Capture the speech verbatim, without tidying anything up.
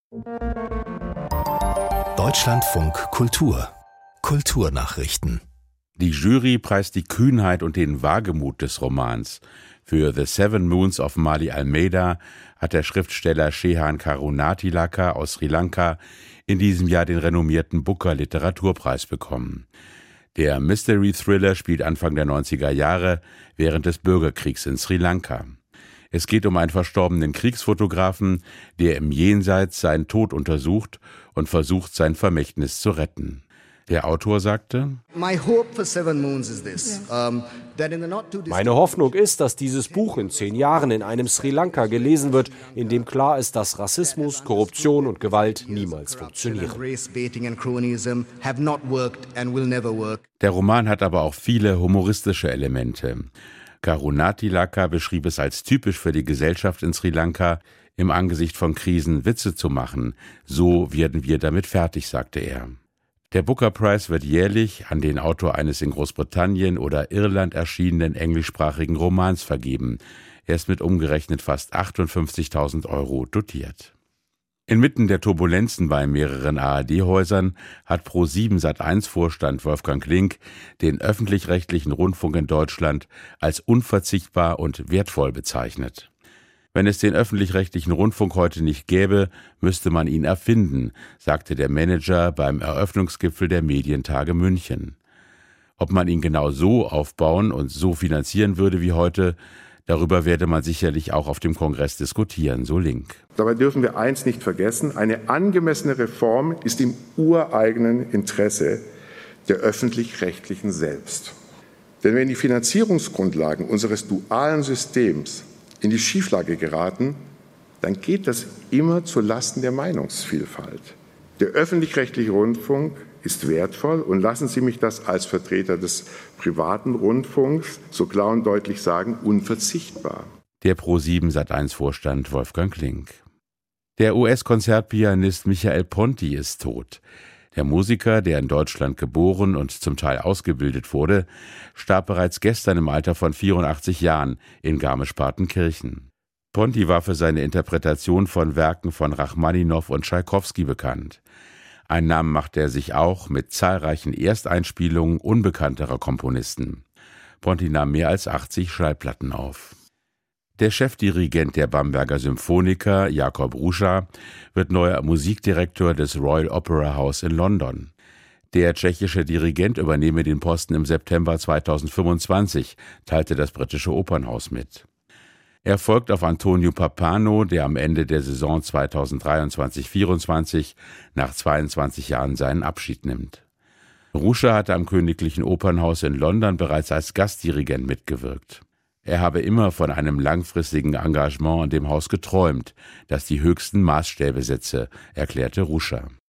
Deutschlandfunk Kultur. Kulturnachrichten. Die Jury preist die Kühnheit und den Wagemut des Romans. Für The Seven Moons of Mali Almeida hat der Schriftsteller Shehan Karunatilaka aus Sri Lanka in diesem Jahr den renommierten Booker Literaturpreis bekommen. Der Mystery-Thriller spielt Anfang der neunziger Jahre während des Bürgerkriegs in Sri Lanka. Es geht um einen verstorbenen Kriegsfotografen, der im Jenseits seinen Tod untersucht und versucht, sein Vermächtnis zu retten. Der Autor sagte: Meine Hoffnung ist, dass dieses Buch in zehn Jahren in einem Sri Lanka gelesen wird, in dem klar ist, dass Rassismus, Korruption und Gewalt niemals funktionieren. Der Roman hat aber auch viele humoristische Elemente. Karunatilaka beschrieb es als typisch für die Gesellschaft in Sri Lanka, im Angesicht von Krisen Witze zu machen. So werden wir damit fertig, sagte er. Der Booker Prize wird jährlich an den Autor eines in Großbritannien oder Irland erschienenen englischsprachigen Romans vergeben. Er ist mit umgerechnet fast achtundfünfzigtausend Euro dotiert. Inmitten der Turbulenzen bei mehreren A R D-Häusern hat Pro sieben Sat eins Vorstand Wolfgang Klink den öffentlich-rechtlichen Rundfunk in Deutschland als unverzichtbar und wertvoll bezeichnet. Wenn es den öffentlich-rechtlichen Rundfunk heute nicht gäbe, müsste man ihn erfinden, sagte der Manager beim Eröffnungsgipfel der Medientage München. Ob man ihn genau so aufbauen und so finanzieren würde wie heute, darüber werde man sicherlich auch auf dem Kongress diskutieren, so Link. Dabei dürfen wir eins nicht vergessen: Eine angemessene Reform ist im ureigenen Interesse der Öffentlich-Rechtlichen selbst. Denn wenn die Finanzierungsgrundlagen unseres dualen Systems in die Schieflage geraten, dann geht das immer zu Lasten der Meinungsvielfalt. Der öffentlich-rechtliche Rundfunk ist wertvoll und lassen Sie mich das als Vertreter des privaten Rundfunks so klar und deutlich sagen: unverzichtbar. Der Pro sieben Sat eins Vorstand Wolfgang Klink. Der U S-Konzertpianist Michael Ponti ist tot. Der Musiker, der in Deutschland geboren und zum Teil ausgebildet wurde, starb bereits gestern im Alter von vierundachtzig Jahren in Garmisch-Partenkirchen. Ponti war für seine Interpretation von Werken von Rachmaninow und Tschaikowski bekannt. Einen Namen machte er sich auch mit zahlreichen Ersteinspielungen unbekannterer Komponisten. Ponti nahm mehr als achtzig Schallplatten auf. Der Chefdirigent der Bamberger Symphoniker, Jakob Ruscha, wird neuer Musikdirektor des Royal Opera House in London. Der tschechische Dirigent übernehme den Posten im September zweitausendfünfundzwanzig, teilte das britische Opernhaus mit. Er folgt auf Antonio Pappano, der am Ende der Saison zweitausenddreiundzwanzig vierundzwanzig nach zweiundzwanzig Jahren seinen Abschied nimmt. Ruscha hatte am Königlichen Opernhaus in London bereits als Gastdirigent mitgewirkt. Er habe immer von einem langfristigen Engagement in dem Haus geträumt, das die höchsten Maßstäbe setze, erklärte Ruscha.